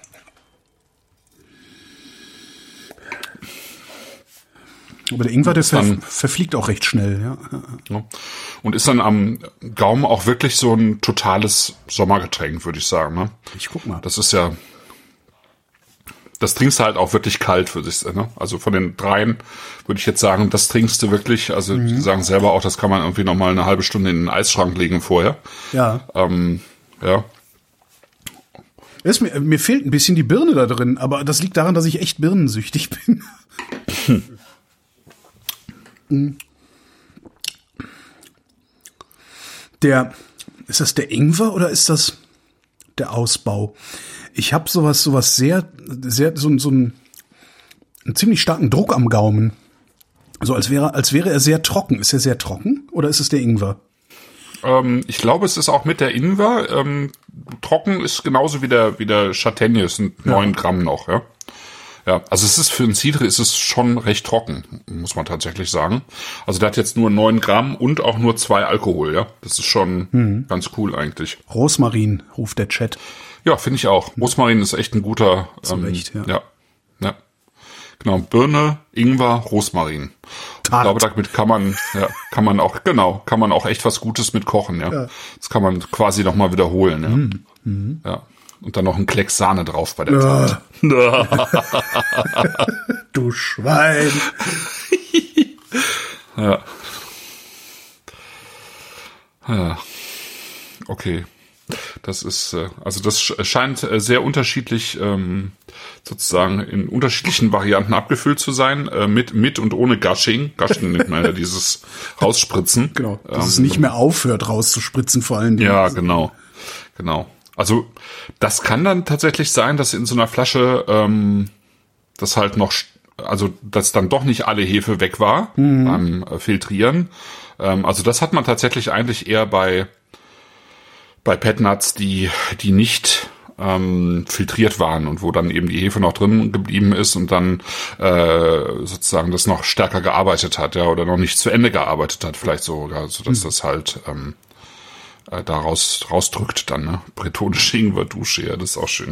Aber der Ingwer, der ver dann, verfliegt auch recht schnell, ja. ja. Und ist dann am Gaumen auch wirklich so ein totales Sommergetränk, würde ich sagen. Ne? Ich guck mal. Das ist ja, das trinkst du halt auch wirklich kalt für sich. Ne? Also von den dreien würde ich jetzt sagen, das trinkst du wirklich. Also mhm. die sagen selber auch, das kann man irgendwie noch mal eine halbe Stunde in den Eisschrank legen vorher. Ja. Ähm, ja. Es, mir, mir fehlt ein bisschen die Birne da drin, aber das liegt daran, dass ich echt birnensüchtig bin. Hm. Der, ist das der Ingwer oder ist das der Ausbau? Ich habe sowas, sowas sehr, sehr, so, so einen, einen ziemlich starken Druck am Gaumen. So als wäre, als wäre er sehr trocken. Ist er sehr trocken oder ist es der Ingwer? Ähm, ich glaube, es ist auch mit der Ingwer. Ähm, trocken ist genauso wie der, wie der Châtaigne, es sind neun ja. Gramm noch, ja. Ja, also es ist für einen Cidre ist es schon recht trocken, muss man tatsächlich sagen. Also der hat jetzt nur neun Gramm und auch nur zwei Alkohol, ja. Das ist schon mhm. ganz cool eigentlich. Rosmarin, ruft der Chat. Ja, finde ich auch. Rosmarin ist echt ein guter. Zu ähm, Recht, ja. ja. Ja. Genau, Birne, Ingwer, Rosmarin. Ich glaube, damit kann man, ja, kann man auch, genau, kann man auch echt was Gutes mit kochen, ja. ja. Das kann man quasi nochmal wiederholen, ja. Mhm. Mhm. Ja. Und dann noch ein Klecks Sahne drauf bei der Tat. Du Schwein. Ja. Ja. Okay. Das ist, also das scheint sehr unterschiedlich, ähm, sozusagen in unterschiedlichen Varianten abgefüllt zu sein, äh, mit, mit und ohne Gushing. Gushing nennt man ja dieses Rausspritzen. Genau, dass ähm, es nicht mehr aufhört rauszuspritzen, vor allen Dingen. Ja, genau, genau. Also das kann dann tatsächlich sein, dass in so einer Flasche ähm, das halt noch, also dass dann doch nicht alle Hefe weg war mhm. beim äh, Filtrieren. Ähm, also das hat man tatsächlich eigentlich eher bei bei Petnuts, die die nicht ähm, filtriert waren und wo dann eben die Hefe noch drin geblieben ist und dann äh, sozusagen das noch stärker gearbeitet hat, ja, oder noch nicht zu Ende gearbeitet hat, vielleicht sogar, so dass mhm. das halt ähm, äh, da raus, rausdrückt dann, ne? Bretonische Ingwer-Dusche, ja, das ist auch schön.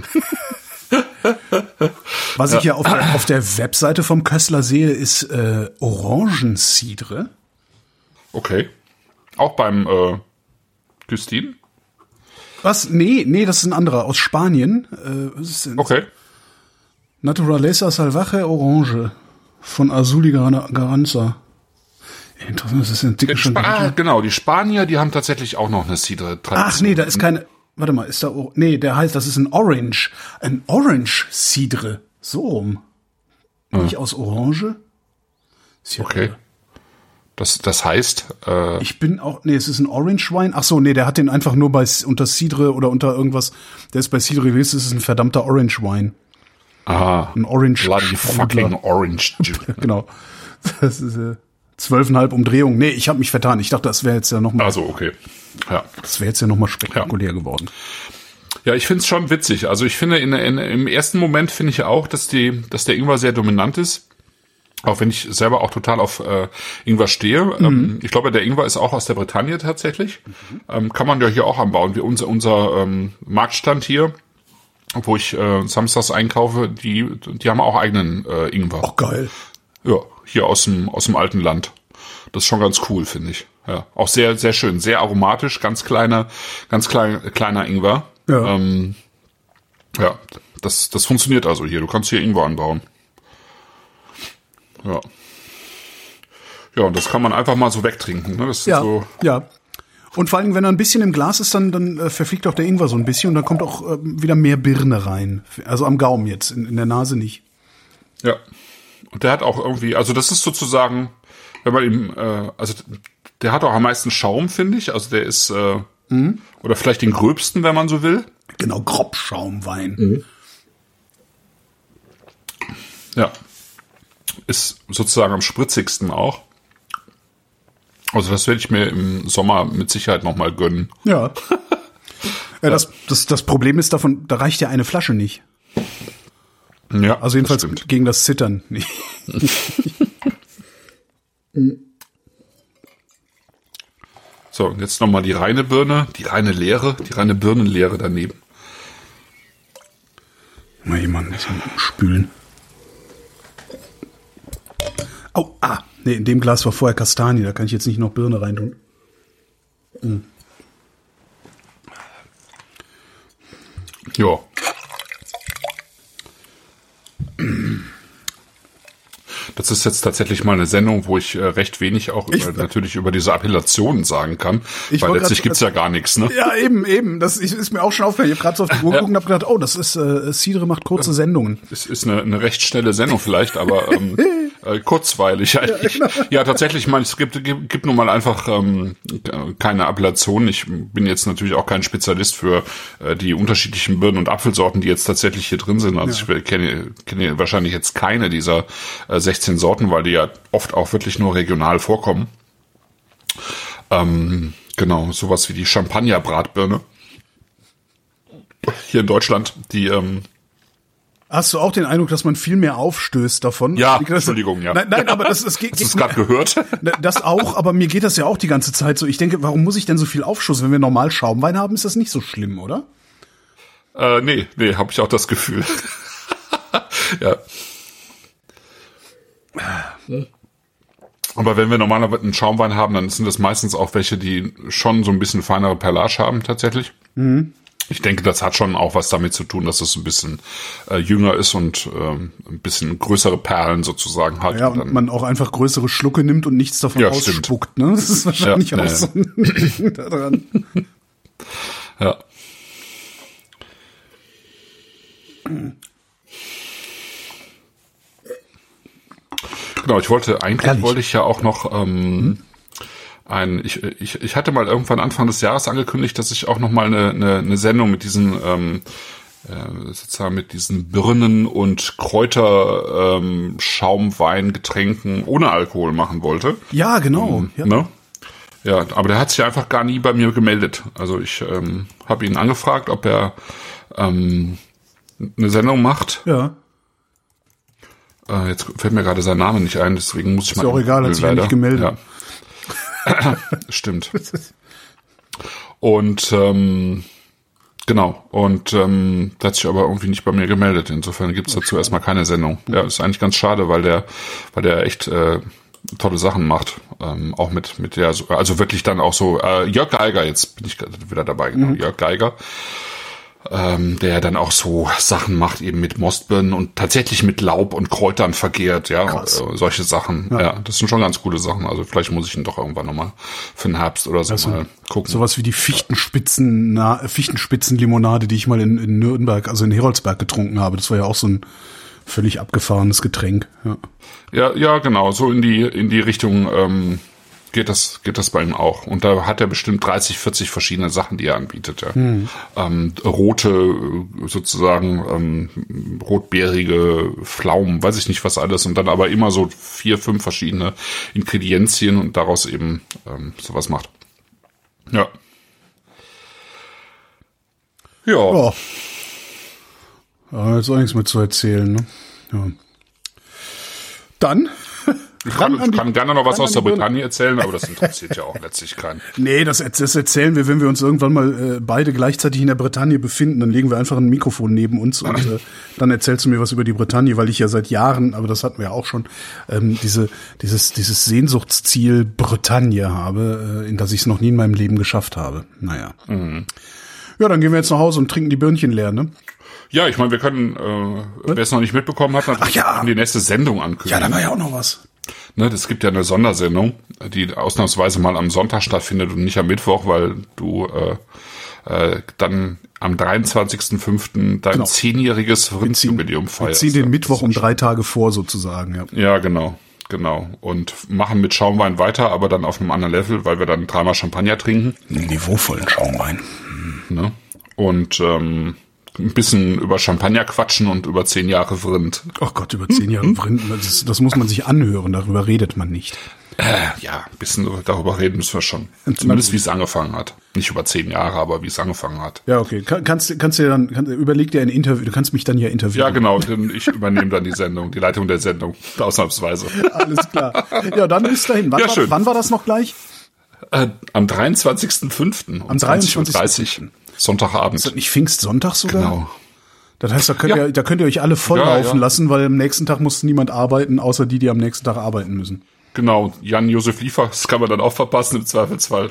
Was ich ja auf der, auf der Webseite vom Köstler sehe, ist äh, Orangencidre. Okay. Auch beim äh, Küstin? Was? Nee, nee, das ist ein anderer aus Spanien. Äh, was ist denn? Okay. Naturaleza Salvaje Orange von Azuli Garanza. Interessant, das ist ein dicke Sp- ah, genau, die Spanier, die haben tatsächlich auch noch eine Cidre-Tradition. Ach nee, da ist keine. Warte mal, ist da. Nee, der heißt, das ist ein Orange. Ein Orange-Cidre. So rum. Nicht ja. aus Orange? Ist ja okay. Das, das heißt. Äh, ich bin auch. Nee, es ist ein Orange-Wein. Ach so, nee, der hat den einfach nur bei unter Cidre oder unter irgendwas. Der ist bei Cidre gewesen, das ist ein verdammter Orange-Wein. Ah. Ein Orange. Bloody fucking Orange. Genau. Das ist. Äh, Zwölfeinhalb Umdrehungen. Nee, ich habe mich vertan. Ich dachte, das wäre jetzt ja noch mal. Also okay. Ja. Das wäre jetzt ja noch mal spektakulär ja. geworden. Ja, ich finde es schon witzig. Also ich finde, in, in, im ersten Moment finde ich ja auch, dass die, dass der Ingwer sehr dominant ist. Auch wenn ich selber auch total auf äh, Ingwer stehe. Mhm. Ähm, ich glaube, der Ingwer ist auch aus der Bretagne tatsächlich. Mhm. Ähm, kann man ja hier auch anbauen. Wie unser, unser ähm, Marktstand hier, wo ich äh, samstags einkaufe, die, die haben auch eigenen äh, Ingwer. Ach, geil. Ja, hier aus dem, aus dem alten Land. Das ist schon ganz cool, finde ich. Ja, auch sehr, sehr schön, sehr aromatisch, ganz kleiner, ganz klein, kleiner Ingwer. Ja. Ähm, ja, das, das funktioniert also hier. Du kannst hier Ingwer anbauen. Ja. Ja, und das kann man einfach mal so wegtrinken, ne? Das ja, ist so. Ja. Und vor allem, wenn er ein bisschen im Glas ist, dann, dann äh, verfliegt auch der Ingwer so ein bisschen und dann kommt auch äh, wieder mehr Birne rein. Also am Gaumen jetzt, in, in der Nase nicht. Ja. Und der hat auch irgendwie, also das ist sozusagen, wenn man ihm, äh, also der hat auch am meisten Schaum, finde ich. Also der ist, äh, mhm. oder vielleicht den gröbsten, wenn man so will. Genau, Grobschaumwein. Mhm. Ja. Ist sozusagen am spritzigsten auch. Also das werde ich mir im Sommer mit Sicherheit nochmal gönnen. Ja. ja das, das, das Problem ist davon, da reicht ja eine Flasche nicht. Ja, also jedenfalls das gegen das Zittern nicht. So, und jetzt nochmal die reine Birne, die reine Leere, die reine Birnenleere daneben. Mal jemanden spülen. Oh, ah, nee, in dem Glas war vorher Kastanie, da kann ich jetzt nicht noch Birne reintun. Mm. Ja. Das ist jetzt tatsächlich mal eine Sendung, wo ich äh, recht wenig auch ich, über, natürlich über diese Appellationen sagen kann, weil letztlich gibt's ja gar nichts, ne? Ja, eben, eben. Das ist mir auch schon aufgefallen. Ich habe gerade so auf die Uhr geguckt und habe gedacht, oh, das ist, äh, Cidre macht kurze Sendungen. Es ist eine, eine recht schnelle Sendung vielleicht, aber ähm, äh, kurzweilig eigentlich. Ja, genau. Ja, tatsächlich, ich meine, es gibt, gibt, gibt nun mal einfach ähm, keine Appellation. Ich bin jetzt natürlich auch kein Spezialist für äh, die unterschiedlichen Birnen- und Apfelsorten, die jetzt tatsächlich hier drin sind. Also ja. ich kenne, kenne wahrscheinlich jetzt keine dieser äh, sechzehn Sorten, weil die ja oft auch wirklich nur regional vorkommen. Ähm, genau, sowas wie die Champagner-Bratbirne. Hier in Deutschland, die... Ähm, Hast du auch den Eindruck, dass man viel mehr aufstößt davon? Ja, Entschuldigung, ja. Nein, nein, aber das, das geht... Hast du es gerade gehört? Das auch, aber mir geht das ja auch die ganze Zeit so. Ich denke, warum muss ich denn so viel Aufschuss? Wenn wir normal Schaumwein haben, ist das nicht so schlimm, oder? Äh, nee, nee, habe ich auch das Gefühl. Ja. Aber wenn wir normalerweise einen Schaumwein haben, dann sind das meistens auch welche, die schon so ein bisschen feinere Perlage haben tatsächlich. Mhm. Ich denke, das hat schon auch was damit zu tun, dass es ein bisschen äh, jünger ist und ähm, ein bisschen größere Perlen sozusagen hat. Ja, und, und man auch einfach größere Schlucke nimmt und nichts davon ja, ausspuckt. Ne? Das ist wahrscheinlich ja, auch nee. so ein Ding da dran. Ja. Genau, ich wollte, eigentlich Ehrlich? wollte ich ja auch noch ähm, hm? ein, ich, ich, ich hatte mal irgendwann Anfang des Jahres angekündigt, dass ich auch noch mal eine, eine, eine Sendung mit diesen ähm, äh, sozusagen mit diesen Birnen- und Kräuter ähm, Schaumweingetränken ohne Alkohol machen wollte. Ja, genau. Ähm, ja. Ne? Ja, aber der hat sich einfach gar nie bei mir gemeldet. Also ich ähm, habe ihn angefragt, ob er ähm, eine Sendung macht. Ja. Äh, jetzt fällt mir gerade sein Name nicht ein, deswegen muss ich ist mal... Ist auch egal, hat sich ja nicht gemeldet. Ja. Stimmt. Und ähm, genau, und ähm, der hat sich aber irgendwie nicht bei mir gemeldet. Insofern gibt's dazu erstmal keine Sendung. Ja, ist eigentlich ganz schade, weil der, weil der echt äh, tolle Sachen macht. Ähm, auch mit mit der, also wirklich dann auch so, äh, Jörg Geiger, jetzt bin ich wieder dabei, genau, mhm. Jörg Geiger. Ähm, der dann auch so Sachen macht, eben mit Mostbirnen und tatsächlich mit Laub und Kräutern vergehrt, ja, äh, solche Sachen. Ja. ja, das sind schon ganz coole Sachen. Also vielleicht muss ich ihn doch irgendwann nochmal für den Herbst oder so also, mal gucken. Sowas wie die Fichtenspitzen, na, Fichtenspitzenlimonade, die ich mal in, in Nürnberg, also in Heroldsberg getrunken habe. Das war ja auch so ein völlig abgefahrenes Getränk. Ja, ja, ja genau, so in die in die Richtung ähm, geht das geht das bei ihm auch. Und da hat er bestimmt dreißig, vierzig verschiedene Sachen, die er anbietet. Ja. Hm. Ähm, rote, sozusagen ähm, rotbeerige Pflaumen, weiß ich nicht was alles. Und dann aber immer so vier, fünf verschiedene Ingredienzien und daraus eben ähm, sowas macht. Ja. Ja. Ja. Ja, jetzt auch nichts mehr zu erzählen, ne? Ja. Dann... Ich kann, ich kann gerne noch was aus der Bretagne erzählen, aber das interessiert ja auch letztlich keinen. Nee, das, das erzählen wir, wenn wir uns irgendwann mal äh, beide gleichzeitig in der Bretagne befinden. Dann legen wir einfach ein Mikrofon neben uns und äh, dann erzählst du mir was über die Bretagne, weil ich ja seit Jahren, aber das hatten wir ja auch schon, ähm, diese, dieses, dieses Sehnsuchtsziel Bretagne habe, äh, in das ich es noch nie in meinem Leben geschafft habe. Naja. Mhm. Ja, dann gehen wir jetzt nach Hause und trinken die Birnchen leer, ne? Ja, ich meine, wir können, äh, wer es noch nicht mitbekommen hat, natürlich ja. die nächste Sendung ankündigen. Ja, da war ja auch noch was. Ne, das gibt ja eine Sondersendung, die ausnahmsweise mal am Sonntag stattfindet und nicht am Mittwoch, weil du äh, äh, dann am dreiundzwanzigsten fünften dein genau. zehnjähriges Rindsjubiläum feierst. Wir ziehen den Mittwoch um drei Tage vor sozusagen. Ja, ja genau, genau. Und machen mit Schaumwein weiter, aber dann auf einem anderen Level, weil wir dann dreimal Champagner trinken. Niveauvollen Schaumwein. Ne? Und ähm, ein bisschen über Champagner quatschen und über zehn Jahre Vrind. Oh Gott, über zehn Jahre Vrind, das, das muss man sich anhören, darüber redet man nicht. Äh, ja, ein bisschen darüber reden müssen wir schon. Zumindest wie es angefangen hat. Nicht über zehn Jahre, aber wie es angefangen hat. Ja, okay. Kann, kannst, kannst du dann, kann, überleg dir ein Interview, du kannst mich dann ja interviewen. Ja, genau, ich übernehme dann die Sendung, die Leitung der Sendung, ausnahmsweise. Alles klar. Ja, dann bis dahin. Wann, ja, war, schön. wann war das noch gleich? Äh, am dreiundzwanzigsten fünften um am dreiundzwanzigsten fünften Sonntagabend. Ist das nicht Pfingstsonntag sogar? Genau. Das heißt, da könnt, ja. ihr, da könnt ihr euch alle volllaufen ja, ja. lassen, weil am nächsten Tag muss niemand arbeiten, außer die, die am nächsten Tag arbeiten müssen. Genau, Jan-Josef Liefer, das kann man dann auch verpassen im Zweifelsfall.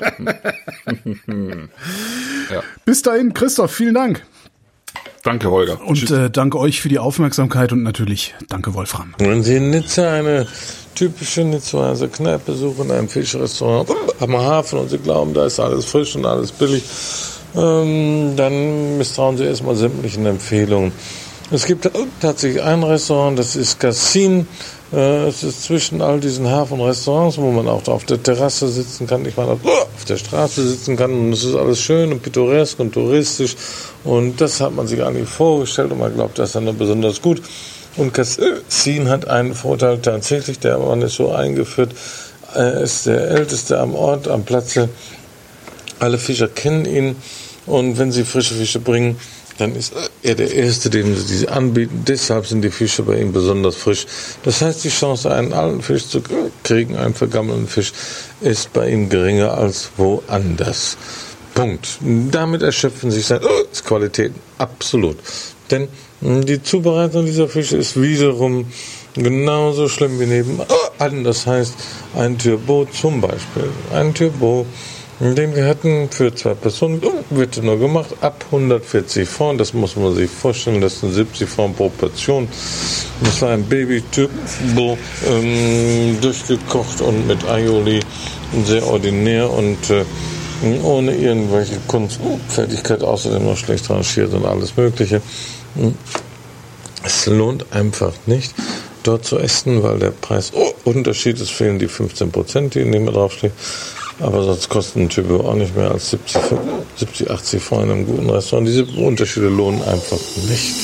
ja. Bis dahin, Christoph, vielen Dank. Danke, Holger. Und äh, danke euch für die Aufmerksamkeit und natürlich danke, Wolfram. Wenn Sie in Nizza eine typische Nizzaer Kneipe suchen, ein Fischrestaurant am Hafen und Sie glauben, da ist alles frisch und alles billig, ähm, dann misstrauen Sie erstmal sämtlichen Empfehlungen. Es gibt tatsächlich ein Restaurant, das ist Cassin. Äh, es ist zwischen all diesen Hafenrestaurants, wo man auch auf der Terrasse sitzen kann, ich meine auf der Straße sitzen kann und es ist alles schön und pittoresk und touristisch und das hat man sich eigentlich vorgestellt und man glaubt, das ist dann besonders gut. Und Cassin hat einen Vorteil tatsächlich, der man ist so eingeführt, er ist der Älteste am Ort, am Platze. Alle Fischer kennen ihn und wenn sie frische Fische bringen, dann ist er der Erste, dem sie diese anbieten. Deshalb sind die Fische bei ihm besonders frisch. Das heißt, die Chance, einen alten Fisch zu kriegen, einen vergammelten Fisch, ist bei ihm geringer als woanders. Punkt. Damit erschöpfen sich seine Qualitäten absolut. Denn die Zubereitung dieser Fische ist wiederum genauso schlimm wie nebenan. Das heißt, ein Turbo zum Beispiel. Ein Turbo, den wir hatten für zwei Personen, wird nur gemacht ab hundertvierzig Francs. Das muss man sich vorstellen, das sind siebzig Francs pro Portion. Das war ein Baby-Turbo, ähm, durchgekocht und mit Aioli, sehr ordinär und äh, ohne irgendwelche Kunstfertigkeit, außerdem noch schlecht rangiert und alles Mögliche. Es lohnt einfach nicht, dort zu essen, weil der Preisunterschied ist, fehlen die fünfzehn Prozent, die in dem draufstehen. Aber sonst kostet ein Turbo auch nicht mehr als siebzig, achtzig Francs in einem guten Restaurant. Diese Unterschiede lohnen einfach nicht.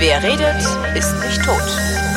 Wer redet, ist nicht tot.